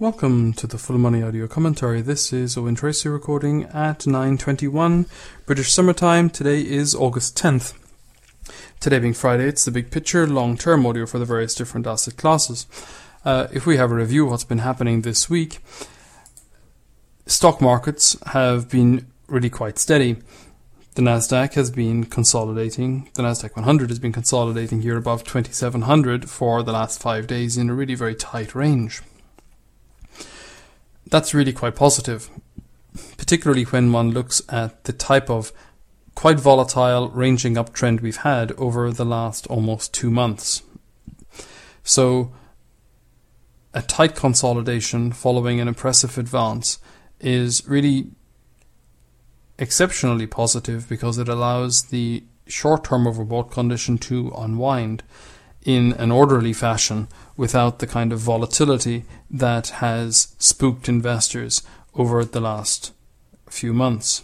Welcome to the Full Money Audio Commentary. This is Owen Tracy recording at 9:21 British Summer Time. Today is August 10th. Today being Friday, it's the big picture, long-term audio for the various different asset classes. If we have a review of what's been happening this week, stock markets have been really quite steady. The Nasdaq has been consolidating. The Nasdaq 100 has been consolidating here above 2,700 for the last 5 days in a really very tight range. That's really quite positive, particularly when one looks at the type of quite volatile ranging uptrend we've had over the last almost 2 months. So a tight consolidation following an impressive advance is really exceptionally positive because it allows the short-term overbought condition to unwind in an orderly fashion without the kind of volatility that has spooked investors over the last few months.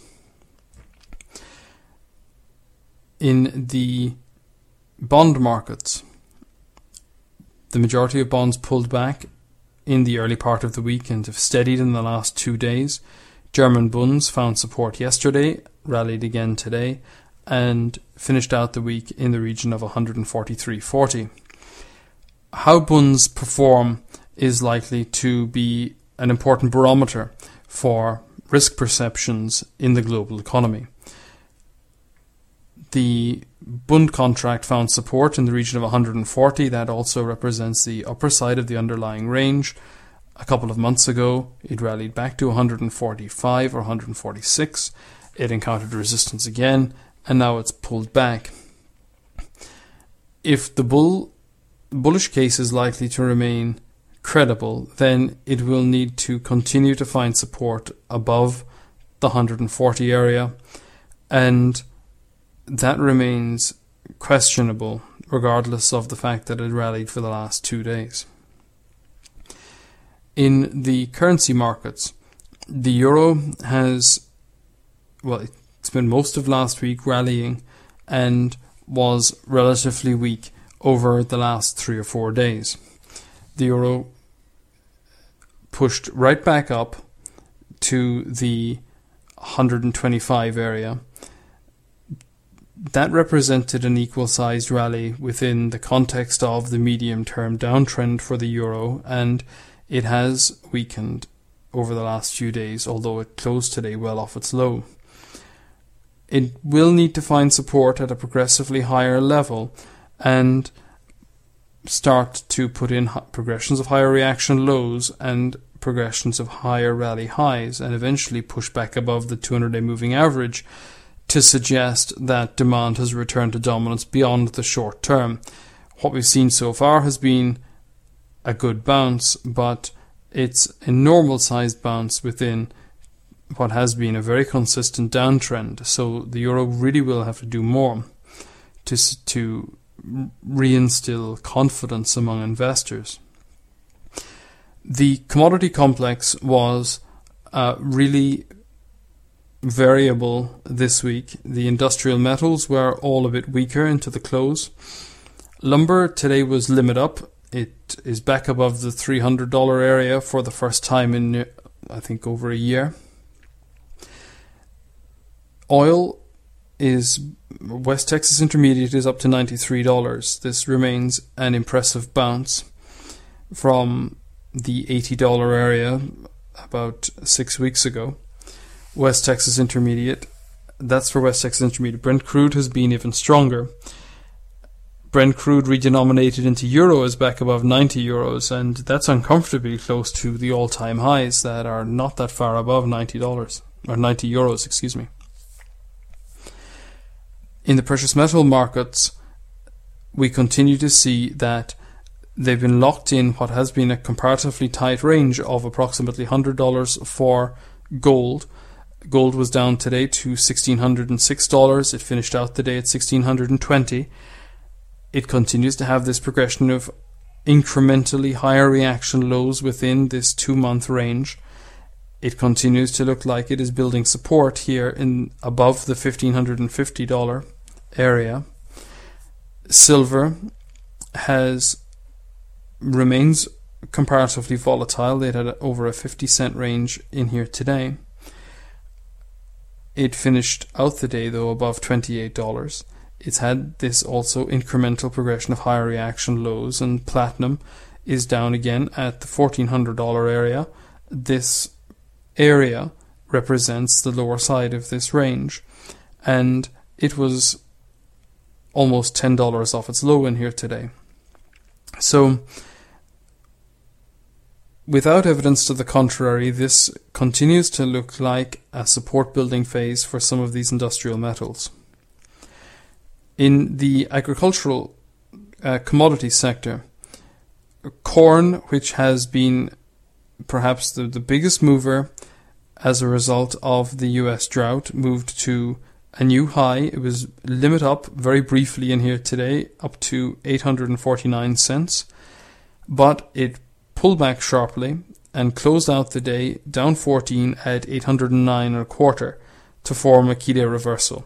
In the bond markets, the majority of bonds pulled back in the early part of the week and have steadied in the last 2 days. German Bunds found support yesterday, rallied again today, and finished out the week in the region of 143.40. How Bunds perform is likely to be an important barometer for risk perceptions in the global economy. The Bund contract found support in the region of 140. That also represents the upper side of the underlying range. A couple of months ago, it rallied back to 145 or 146. It encountered resistance again, and now it's pulled back. If the bullish case is likely to remain credible, then it will need to continue to find support above the 140 area, and that remains questionable regardless of the fact that it rallied for the last 2 days. In the currency markets, the euro has, it's been most of last week rallying and was relatively weak over the last 3 or 4 days. The euro pushed right back up to the 125 area. That represented an equal-sized rally within the context of the medium-term downtrend for the euro, and it has weakened over the last few days, although it closed today well off its low. It will need to find support at a progressively higher level and start to put in progressions of higher reaction lows and progressions of higher rally highs, and eventually push back above the 200-day moving average to suggest that demand has returned to dominance beyond the short term. What we've seen so far has been a good bounce, but it's a normal-sized bounce within what has been a very consistent downtrend. So the euro really will have to do more to reinstill confidence among investors. The commodity complex was really variable this week. The industrial metals were all a bit weaker into the close. Lumber today was limit up. It is back above the $300 area for the first time in, I think, over a year. Oil is, West Texas Intermediate is up to $93. This remains an impressive bounce from the $80 area about 6 weeks ago. West Texas Intermediate, that's for West Texas Intermediate. Brent crude has been even stronger. Brent crude redenominated into euro is back above 90 euros, and that's uncomfortably close to the all-time highs that are not that far above $90, or 90 euros, excuse me. In the precious metal markets, we continue to see that they've been locked in what has been a comparatively tight range of approximately $100 for gold. Gold was down today to $1,606. It finished out the day at $1,620. It continues to have this progression of incrementally higher reaction lows within this 2-month range. It continues to look like it is building support here in above the $1,550 area. Silver remains comparatively volatile. It had over a 50-cent range in here today. It finished out the day, though, above $28. It's had this also incremental progression of higher reaction lows, and platinum is down again at the $1,400 area. This area represents the lower side of this range, and it was almost $10 off its low in here today. So, without evidence to the contrary, this continues to look like a support building phase for some of these industrial metals. In the agricultural commodity sector, corn, which has been perhaps the biggest mover as a result of the US drought, moved to a new high. It was limit up very briefly in here today, up to 849 cents, but it pulled back sharply and closed out the day down 14 at 809 and a quarter to form a key day reversal.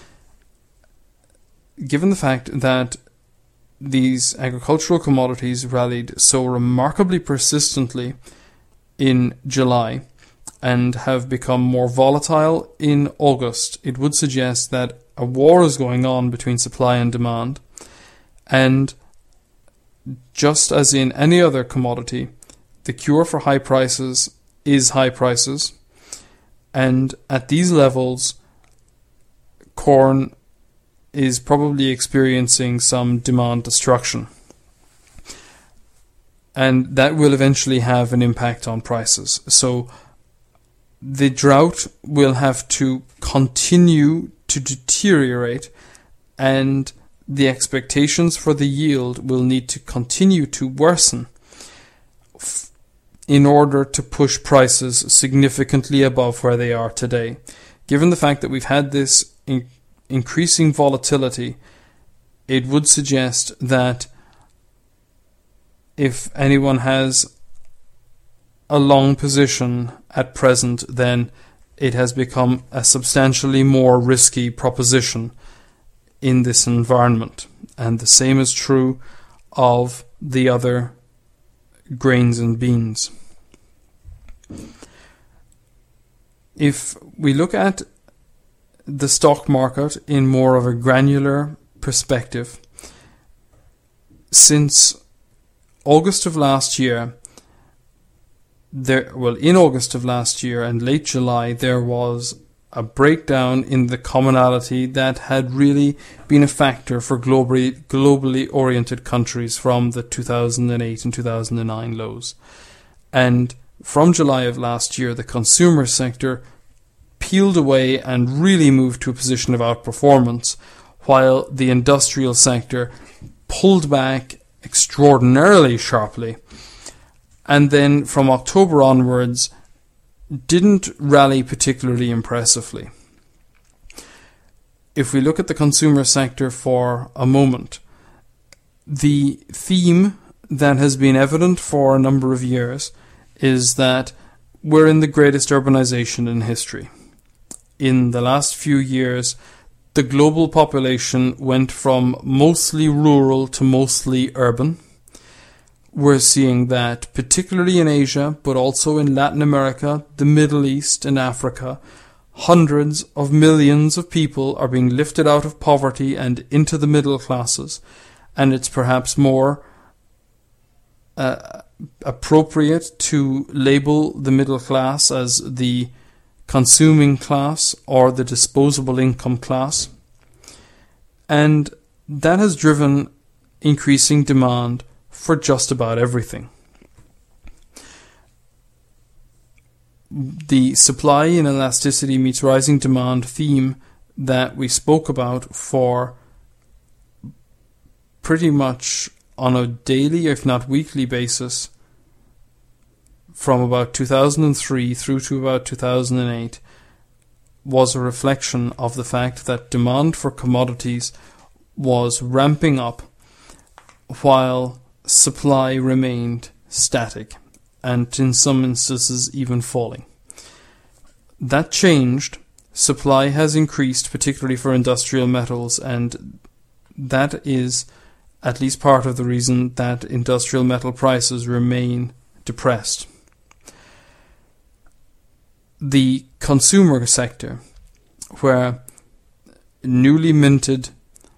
Given the fact that these agricultural commodities rallied so remarkably persistently in July and have become more volatile in August, it would suggest that a war is going on between supply and demand. And just as in any other commodity, the cure for high prices is high prices. And at these levels, corn is probably experiencing some demand destruction. And that will eventually have an impact on prices. So the drought will have to continue to deteriorate, and the expectations for the yield will need to continue to worsen in order to push prices significantly above where they are today. Given the fact that we've had this increasing volatility, it would suggest that if anyone has a long position at present, then it has become a substantially more risky proposition in this environment. And the same is true of the other grains and beans. If we look at the stock market in more of a granular perspective, since August of last year, in August of last year and late July, there was a breakdown in the commonality that had really been a factor for globally oriented countries from the 2008 and 2009 lows. And from July of last year, the consumer sector peeled away and really moved to a position of outperformance, while the industrial sector pulled back extraordinarily sharply, and then from October onwards didn't rally particularly impressively. If we look at the consumer sector for a moment, the theme that has been evident for a number of years is that we're in the greatest urbanization in history. In the last few years, the global population went from mostly rural to mostly urban. We're seeing that particularly in Asia, but also in Latin America, the Middle East and Africa, hundreds of millions of people are being lifted out of poverty and into the middle classes. And it's perhaps more appropriate to label the middle class as the consuming class or the disposable income class. And that has driven increasing demand for just about everything. The supply inelasticity meets rising demand theme that we spoke about for pretty much on a daily, if not weekly basis from about 2003 through to about 2008 was a reflection of the fact that demand for commodities was ramping up while supply remained static and in some instances even falling. That changed. Supply has increased, particularly for industrial metals, and that is at least part of the reason that industrial metal prices remain depressed. The consumer sector, where newly minted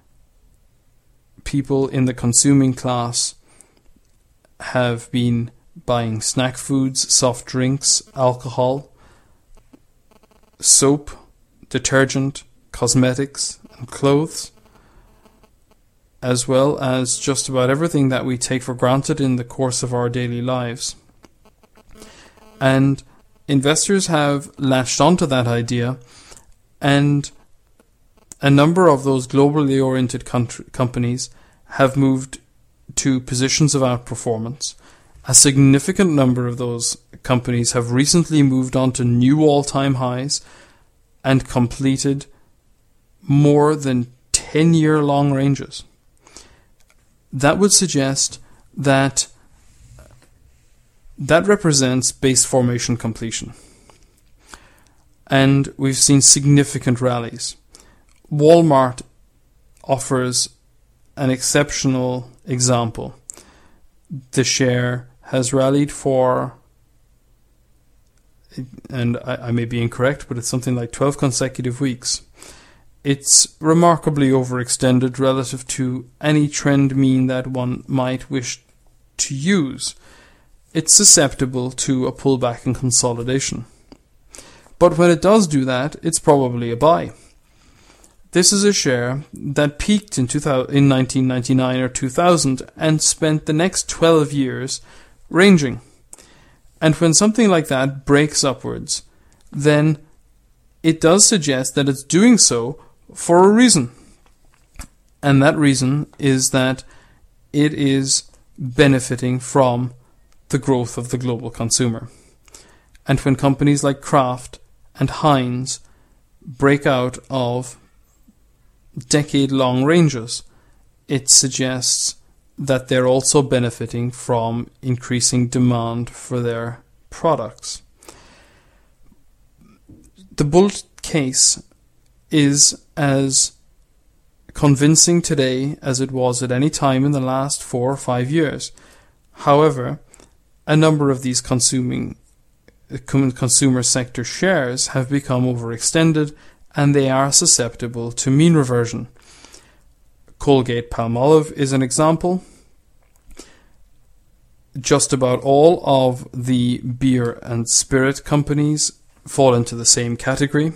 people in the consuming class have been buying snack foods, soft drinks, alcohol, soap, detergent, cosmetics, and clothes, as well as just about everything that we take for granted in the course of our daily lives. And investors have latched onto that idea, and a number of those globally oriented companies have moved to positions of outperformance. A significant number of those companies have recently moved on to new all-time highs and completed more than 10-year long ranges. That would suggest that represents base formation completion. And we've seen significant rallies. Walmart offers an exceptional example. The share has rallied for, and I may be incorrect, but it's something like 12 consecutive weeks. It's remarkably overextended relative to any trend mean that one might wish to use. It's susceptible to a pullback and consolidation. But when it does do that, it's probably a buy. This is a share that peaked in 1999 or 2000 and spent the next 12 years ranging. And when something like that breaks upwards, then it does suggest that it's doing so for a reason. And that reason is that it is benefiting from the growth of the global consumer. And when companies like Kraft and Heinz break out of decade-long ranges, it suggests that they're also benefiting from increasing demand for their products. The bull case is as convincing today as it was at any time in the last 4 or 5 years. However, a number of these consumer sector shares have become overextended, and they are susceptible to mean reversion. Colgate-Palmolive is an example. Just about all of the beer and spirit companies fall into the same category.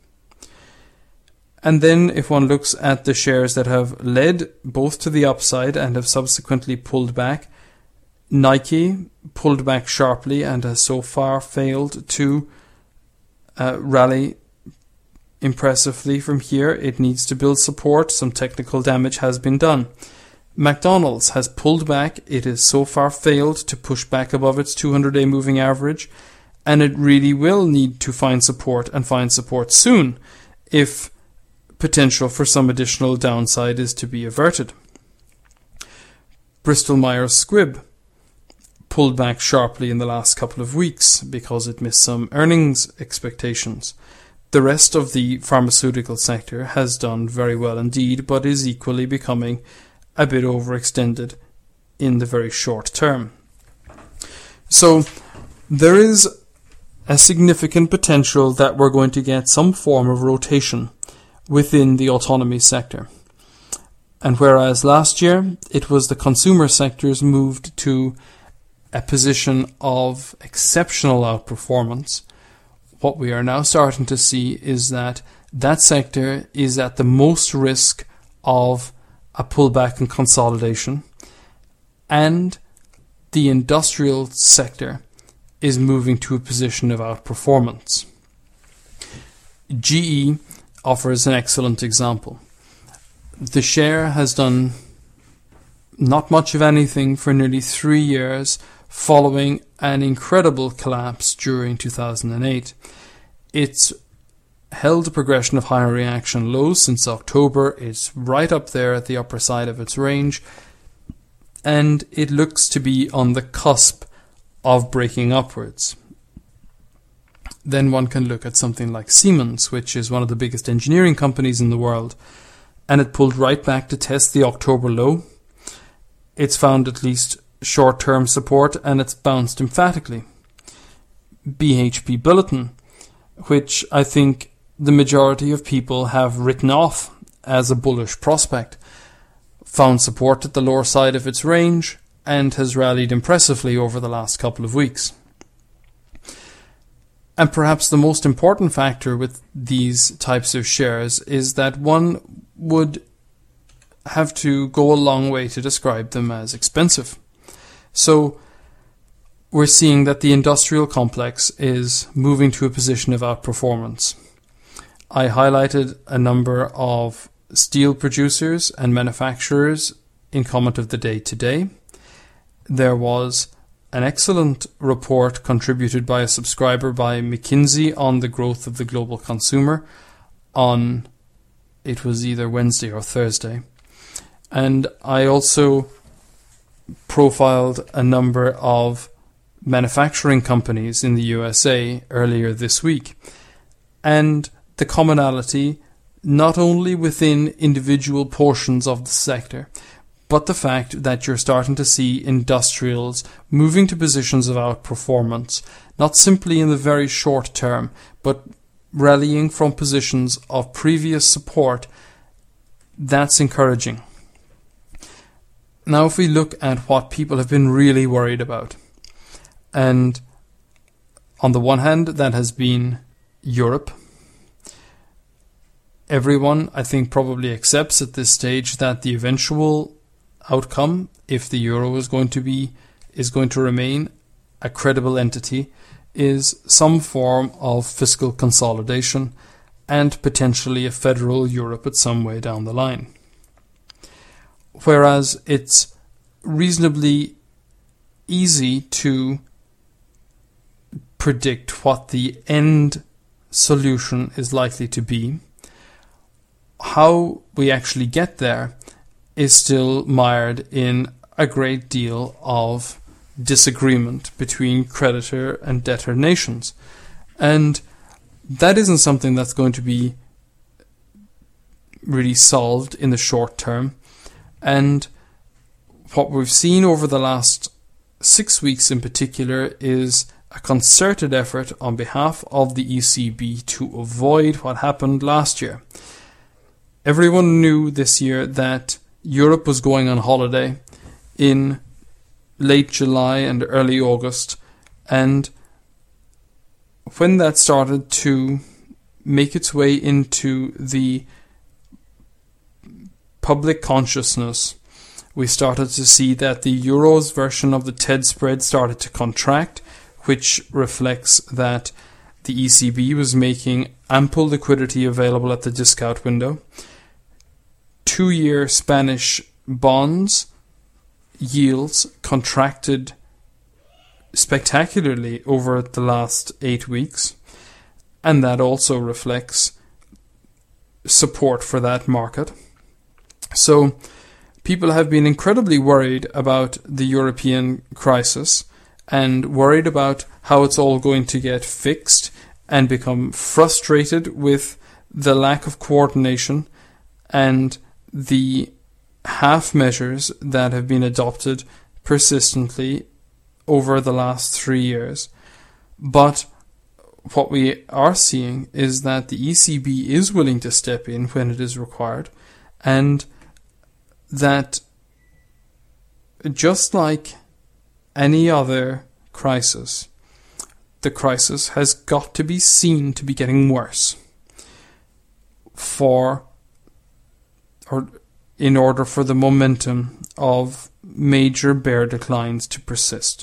And then if one looks at the shares that have led both to the upside and have subsequently pulled back, Nike pulled back sharply and has so far failed to rally impressively from here. It needs to build support. Some technical damage has been done. McDonald's has pulled back. It has so far failed to push back above its 200-day moving average, and it really will need to find support, and find support soon, if potential for some additional downside is to be averted. Bristol-Myers Squibb pulled back sharply in the last couple of weeks because it missed some earnings expectations. The rest of the pharmaceutical sector has done very well indeed, but is equally becoming a bit overextended in the very short term. So there is a significant potential that we're going to get some form of rotation within the autonomy sector. And whereas last year it was the consumer sectors moved to a position of exceptional outperformance, what we are now starting to see is that that sector is at the most risk of a pullback and consolidation, and the industrial sector is moving to a position of outperformance. GE offers an excellent example. The share has done not much of anything for nearly 3 years following an incredible collapse during 2008. It's held a progression of higher reaction lows since October. It's right up there at the upper side of its range, and it looks to be on the cusp of breaking upwards. Then one can look at something like Siemens, which is one of the biggest engineering companies in the world, and it pulled right back to test the October low, it's found at least short-term support, and it's bounced emphatically. BHP Billiton, which I think the majority of people have written off as a bullish prospect, found support at the lower side of its range and has rallied impressively over the last couple of weeks. And perhaps the most important factor with these types of shares is that one would have to go a long way to describe them as expensive. So we're seeing that the industrial complex is moving to a position of outperformance. I highlighted a number of steel producers and manufacturers in comment of the day today. There was an excellent report contributed by a subscriber by McKinsey on the growth of the global consumer on, it was either Wednesday or Thursday. And I also profiled a number of manufacturing companies in the USA earlier this week. And the commonality, not only within individual portions of the sector, but the fact that you're starting to see industrials moving to positions of outperformance, not simply in the very short term, but rallying from positions of previous support. That's encouraging. Now, if we look at what people have been really worried about, and on the one hand, that has been Europe. Everyone, I think, probably accepts at this stage that the eventual outcome, if the euro is going to remain a credible entity, is some form of fiscal consolidation and potentially a federal Europe at some way down the line. Whereas it's reasonably easy to predict what the end solution is likely to be, how we actually get there is still mired in a great deal of disagreement between creditor and debtor nations. And that isn't something that's going to be really solved in the short term. And what we've seen over the last 6 weeks in particular is a concerted effort on behalf of the ECB to avoid what happened last year. Everyone knew this year that Europe was going on holiday in late July and early August, and when that started to make its way into the public consciousness, we started to see that the Euro's version of the TED spread started to contract, which reflects that the ECB was making ample liquidity available at the discount window. 2-year Spanish bonds yields contracted spectacularly over the last 8 weeks, and that also reflects support for that market. So people have been incredibly worried about the European crisis and worried about how it's all going to get fixed, and become frustrated with the lack of coordination and the half measures that have been adopted persistently over the last 3 years. But what we are seeing is that the ECB is willing to step in when it is required, and that just like any other crisis, the crisis has got to be seen to be getting worse in order for the momentum of major bear declines to persist.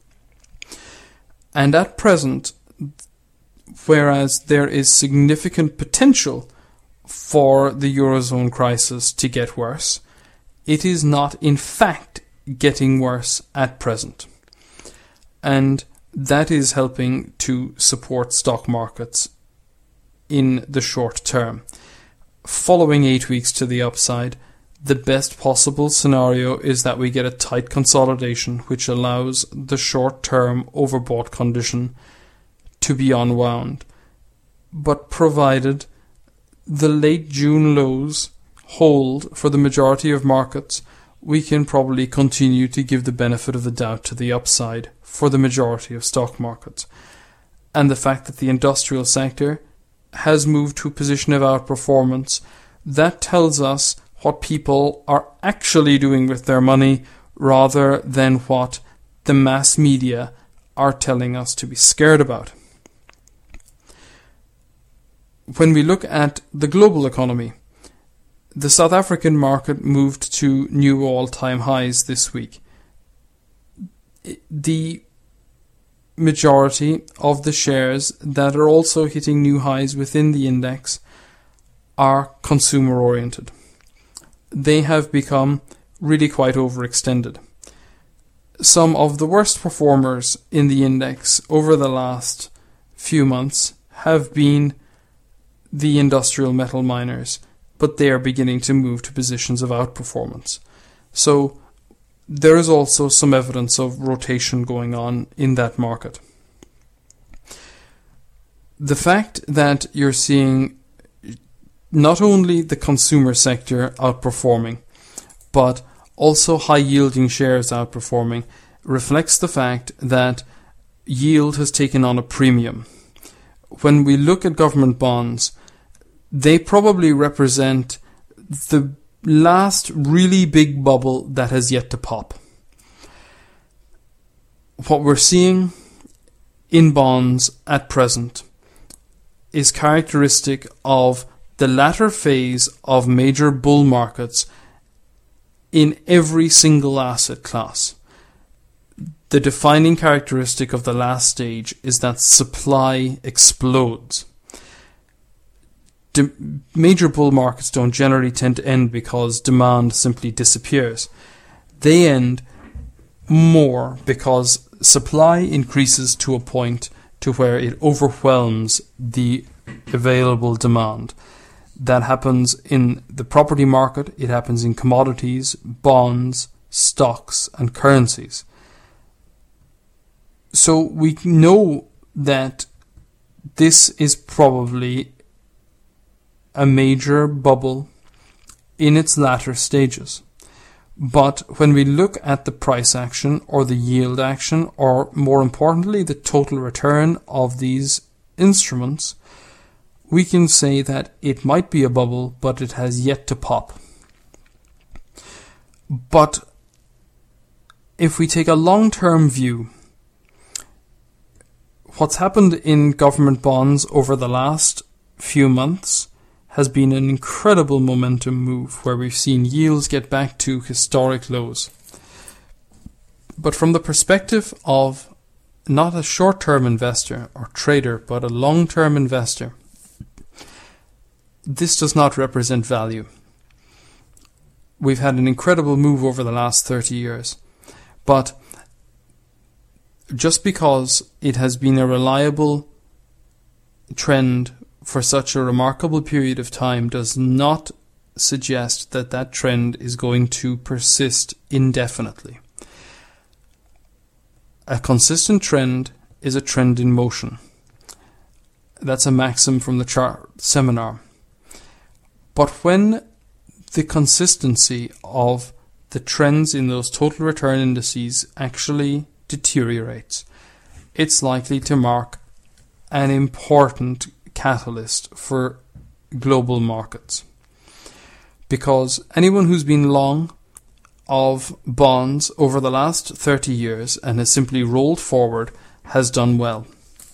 And at present, whereas there is significant potential for the Eurozone crisis to get worse, it is not in fact getting worse at present. And that is helping to support stock markets in the short term. Following 8 weeks to the upside, the best possible scenario is that we get a tight consolidation which allows the short-term overbought condition to be unwound. But provided the late June lows hold for the majority of markets, we can probably continue to give the benefit of the doubt to the upside for the majority of stock markets. And the fact that the industrial sector has moved to a position of outperformance, that tells us what people are actually doing with their money rather than what the mass media are telling us to be scared about. When we look at the global economy, the South African market moved to new all-time highs this week. The majority of the shares that are also hitting new highs within the index are consumer-oriented. They have become really quite overextended. Some of the worst performers in the index over the last few months have been the industrial metal miners, but they are beginning to move to positions of outperformance. So there is also some evidence of rotation going on in that market. The fact that you're seeing not only the consumer sector outperforming, but also high-yielding shares outperforming, reflects the fact that yield has taken on a premium. When we look at government bonds, they probably represent the last really big bubble that has yet to pop. What we're seeing in bonds at present is characteristic of the latter phase of major bull markets in every single asset class. The defining characteristic of the last stage is that supply explodes. Major bull markets don't generally tend to end because demand simply disappears. They end more because supply increases to a point to where it overwhelms the available demand. That happens in the property market, it happens in commodities, bonds, stocks, and currencies. So we know that this is probably a major bubble in its latter stages. But when we look at the price action or the yield action, or more importantly, the total return of these instruments, we can say that it might be a bubble, but it has yet to pop. But if we take a long-term view, what's happened in government bonds over the last few months has been an incredible momentum move where we've seen yields get back to historic lows. But from the perspective of not a short-term investor or trader, but a long-term investor, this does not represent value. We've had an incredible move over the last 30 years, but just because it has been a reliable trend for such a remarkable period of time does not suggest that that trend is going to persist indefinitely. A consistent trend is a trend in motion. That's a maxim from the chart seminar. But when the consistency of the trends in those total return indices actually deteriorates, it's likely to mark an important catalyst for global markets. Because anyone who's been long of bonds over the last 30 years and has simply rolled forward has done well.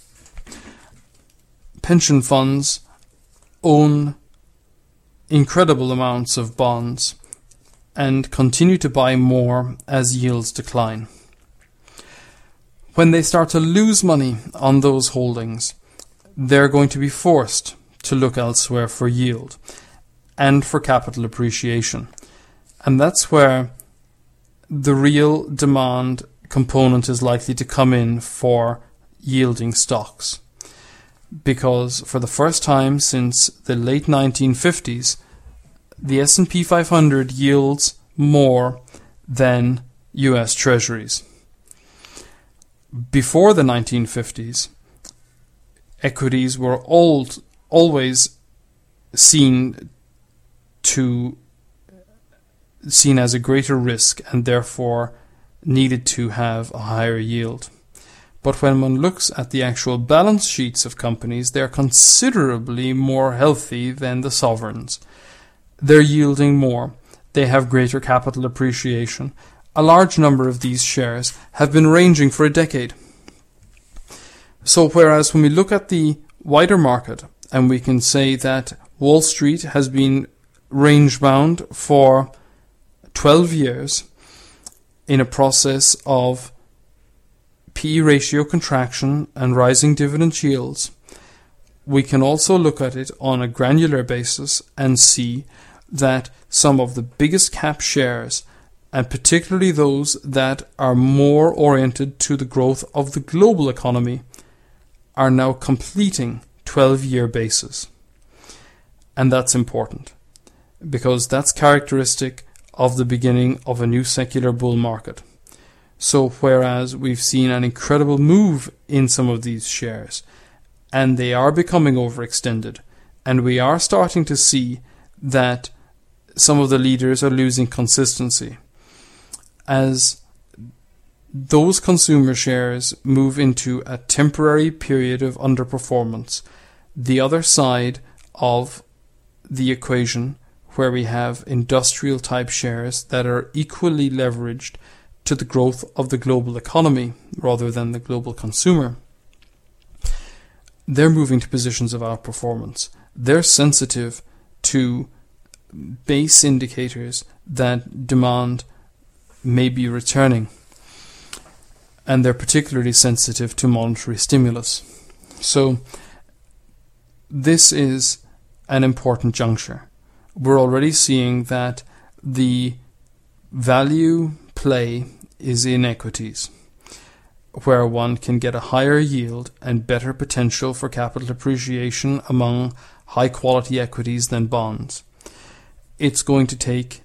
Pension funds own incredible amounts of bonds and continue to buy more as yields decline. When they start to lose money on those holdings, they're going to be forced to look elsewhere for yield and for capital appreciation. And that's where the real demand component is likely to come in for yielding stocks. Because for the first time since the late 1950s, the S&P 500 yields more than US Treasuries. Before the 1950s, equities were always seen to seen as a greater risk and therefore needed to have a higher yield. But when one looks at the actual balance sheets of companies, they're considerably more healthy than the sovereigns. They're yielding more. They have greater capital appreciation. A large number of these shares have been ranging for a decade. So whereas when we look at the wider market and we can say that Wall Street has been range bound for 12 years in a process of PE ratio contraction and rising dividend yields, we can also look at it on a granular basis and see that some of the biggest cap shares, and particularly those that are more oriented to the growth of the global economy, are now completing 12-year bases. And that's important, because that's characteristic of the beginning of a new secular bull market. So whereas we've seen an incredible move in some of these shares, and they are becoming overextended, and we are starting to see that some of the leaders are losing consistency, as those consumer shares move into a temporary period of underperformance, the other side of the equation, where we have industrial type shares that are equally leveraged to the growth of the global economy rather than the global consumer, they're moving to positions of outperformance. They're sensitive to base indicators that demand may be returning, and they're particularly sensitive to monetary stimulus. So this is an important juncture. We're already seeing that the value play is in equities, where one can get a higher yield and better potential for capital appreciation among high quality equities than bonds. It's going to take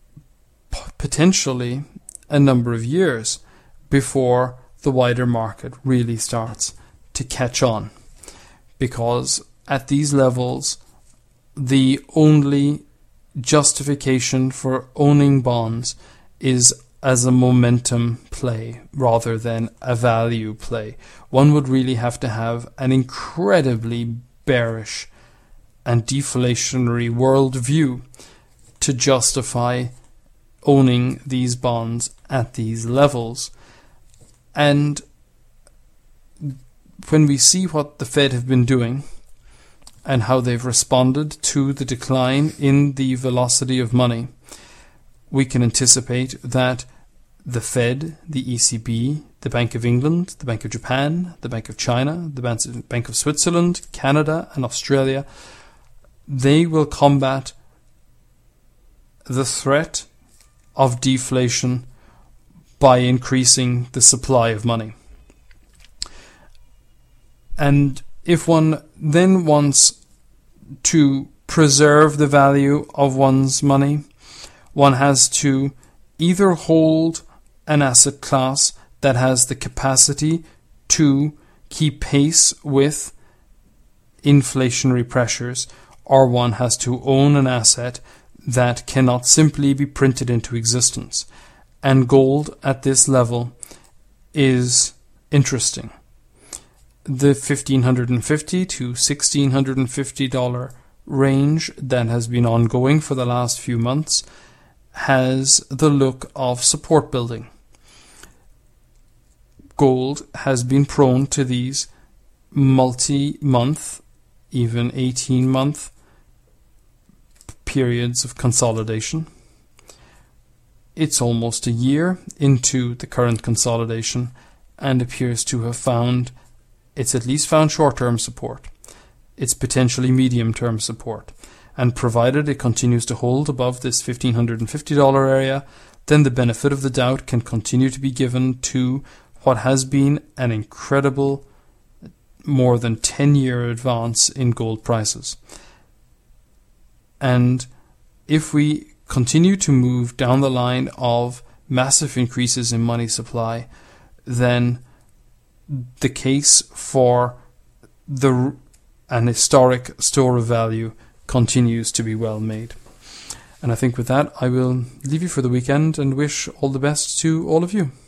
potentially a number of years before the wider market really starts to catch on, because at these levels the only justification for owning bonds is as a momentum play rather than a value play. One would really have to have an incredibly bearish and deflationary worldview to justify owning these bonds at these levels. And when we see what the Fed have been doing and how they've responded to the decline in the velocity of money, we can anticipate that the Fed, the ECB, the Bank of England, the Bank of Japan, the Bank of China, the Bank of Switzerland, Canada and Australia, they will combat the threat of deflation by increasing the supply of money. And if one then wants to preserve the value of one's money, one has to either hold an asset class that has the capacity to keep pace with inflationary pressures, or one has to own an asset that cannot simply be printed into existence. And gold at this level is interesting. The $1,550 to $1,650 range that has been ongoing for the last few months has the look of support building. Gold has been prone to these multi-month, even 18-month periods of consolidation. It's almost a year into the current consolidation and appears to have found, it's at least found short-term support. It's potentially medium-term support. And provided it continues to hold above this $1,550 area, then the benefit of the doubt can continue to be given to what has been an incredible more than 10-year advance in gold prices. And if we continue to move down the line of massive increases in money supply, then the case for an historic store of value continues to be well made. And I think with that, I will leave you for the weekend and wish all the best to all of you.